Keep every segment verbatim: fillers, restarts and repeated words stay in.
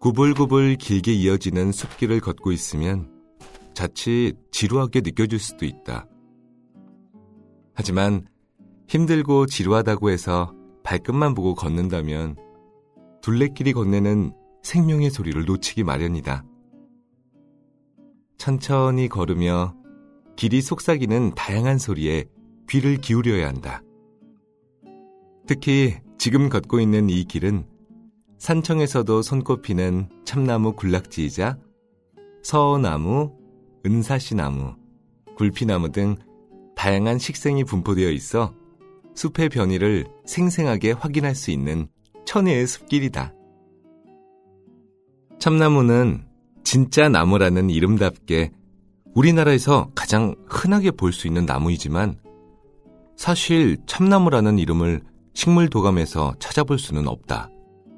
구불구불 길게 이어지는 숲길을 걷고 있으면 자칫 지루하게 느껴질 수도 있다. 하지만 힘들고 지루하다고 해서 발끝만 보고 걷는다면 둘레길이 건네는 생명의 소리를 놓치기 마련이다. 천천히 걸으며 길이 속삭이는 다양한 소리에 귀를 기울여야 한다. 특히 지금 걷고 있는 이 길은 산청에서도 손꼽히는 참나무 군락지이자 서어나무, 은사시나무, 굴피나무 등 다양한 식생이 분포되어 있어 숲의 변이를 생생하게 확인할 수 있는 천혜의 숲길이다. 참나무는 진짜 나무라는 이름답게 우리나라에서 가장 흔하게 볼 수 있는 나무이지만 사실 참나무라는 이름을 식물도감에서 찾아볼 수는 없다.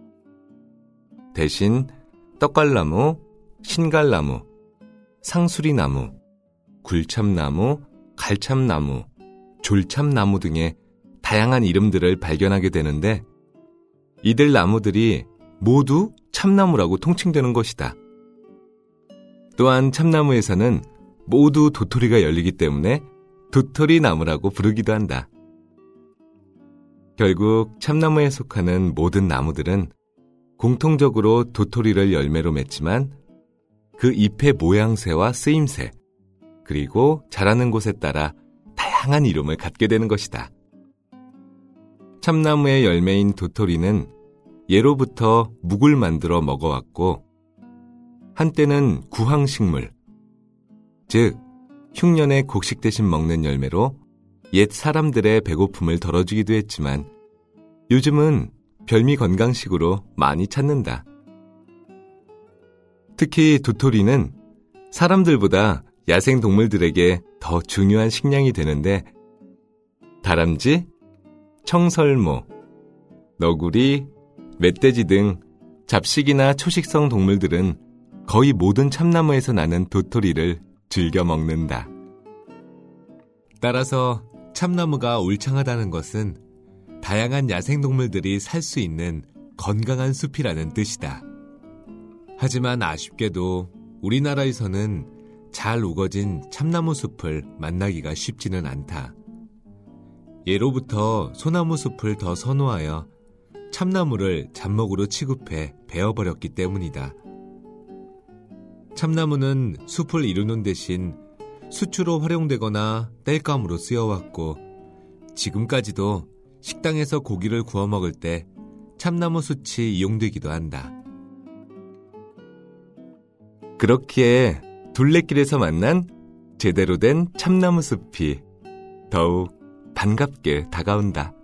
대신 떡갈나무, 신갈나무, 상수리나무, 굴참나무, 갈참나무, 졸참나무 등의 다양한 이름들을 발견하게 되는데 이들 나무들이 모두 참나무라고 통칭되는 것이다. 또한 참나무에서는 모두 도토리가 열리기 때문에 도토리나무라고 부르기도 한다. 결국 참나무에 속하는 모든 나무들은 공통적으로 도토리를 열매로 맺지만 그 잎의 모양새와 쓰임새, 그리고 자라는 곳에 따라 다양한 이름을 갖게 되는 것이다. 참나무의 열매인 도토리는 예로부터 묵을 만들어 먹어왔고 한때는 구황식물, 즉 흉년에 곡식 대신 먹는 열매로 옛 사람들의 배고픔을 덜어주기도 했지만 요즘은 별미 건강식으로 많이 찾는다. 특히 도토리는 사람들보다 야생동물들에게 더 중요한 식량이 되는데 다람쥐, 청설모, 너구리, 멧돼지 등 잡식이나 초식성 동물들은 거의 모든 참나무에서 나는 도토리를 즐겨 먹는다. 따라서 참나무가 울창하다는 것은 다양한 야생동물들이 살 수 있는 건강한 숲이라는 뜻이다. 하지만 아쉽게도 우리나라에서는 잘 우거진 참나무 숲을 만나기가 쉽지는 않다. 예로부터 소나무 숲을 더 선호하여 참나무를 잡목으로 취급해 베어버렸기 때문이다. 참나무는 숲을 이루는 대신 수초로 활용되거나 땔감으로 쓰여왔고 지금까지도 식당에서 고기를 구워 먹을 때 참나무 숯이 이용되기도 한다. 그렇기에 둘레길에서 만난 제대로 된 참나무 숲이 더욱 반갑게 다가온다.